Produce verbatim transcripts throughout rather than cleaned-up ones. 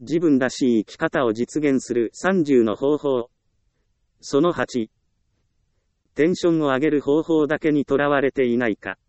自分らしい生き方を実現するさんじゅうの方法。そのはち。テンションを上げる方法だけにとらわれていないか。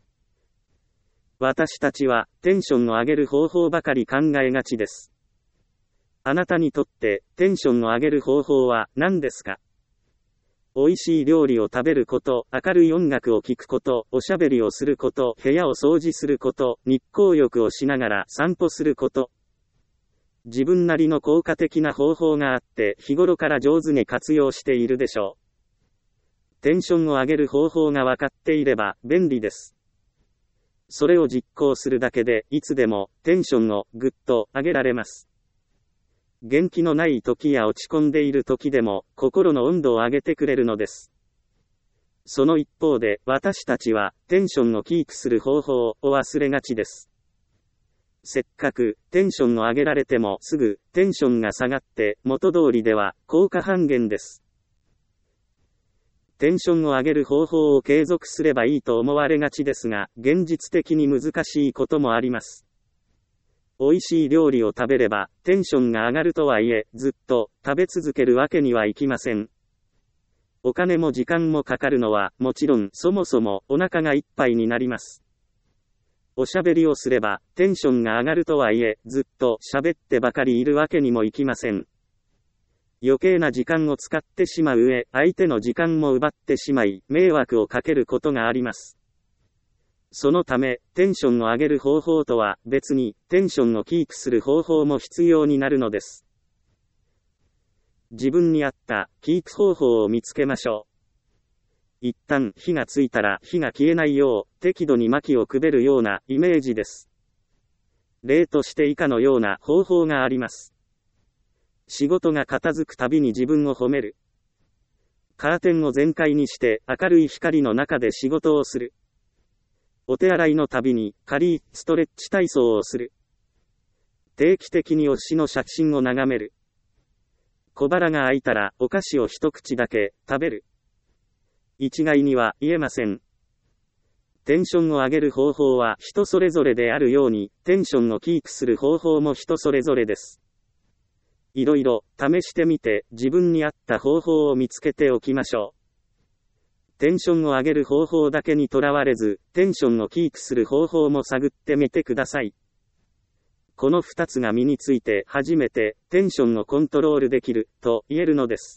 私たちはテンションを上げる方法ばかり考えがちです。あなたにとってテンションを上げる方法は何ですか？美味しい料理を食べること、明るい音楽を聴くこと、おしゃべりをすること、部屋を掃除すること、日光浴をしながら散歩すること。自分なりの効果的な方法があって、日頃から上手に活用しているでしょう。テンションを上げる方法が分かっていれば便利です。それを実行するだけで、いつでもテンションをぐっと上げられます。元気のない時や落ち込んでいる時でも、心の温度を上げてくれるのです。その一方で、私たちは、テンションをキープする方法を忘れがちです。せっかく、テンションを上げられても、すぐ、テンションが下がって、元通りでは、効果半減です。テンションを上げる方法を継続すればいいと思われがちですが、現実的に難しいこともあります。美味しい料理を食べれば、テンションが上がるとはいえ、ずっと食べ続けるわけにはいきません。お金も時間もかかるのは、もちろん、そもそもお腹がいっぱいになります。おしゃべりをすれば、テンションが上がるとはいえ、ずっと喋ってばかりいるわけにもいきません。余計な時間を使ってしまう上、相手の時間も奪ってしまい、迷惑をかけることがあります。そのため、テンションを上げる方法とは別に、テンションをキープする方法も必要になるのです。自分に合ったキープ方法を見つけましょう。一旦火がついたら火が消えないよう、適度に薪をくべるようなイメージです。例として以下のような方法があります。仕事が片付くたびに自分を褒める。カーテンを全開にして明るい光の中で仕事をする。お手洗いのたびに軽いストレッチ体操をする。定期的に推しの写真を眺める。小腹が空いたらお菓子を一口だけ食べる。一概には言えません。テンションを上げる方法は人それぞれであるように、テンションをキープする方法も人それぞれです。いろいろ試してみて自分に合った方法を見つけておきましょう。テンションを上げる方法だけにとらわれず、テンションをキープする方法も探ってみてください。この二つが身について初めてテンションをコントロールできると言えるのです。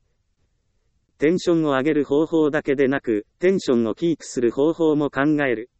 テンションを上げる方法だけでなく、テンションをキープする方法も考える。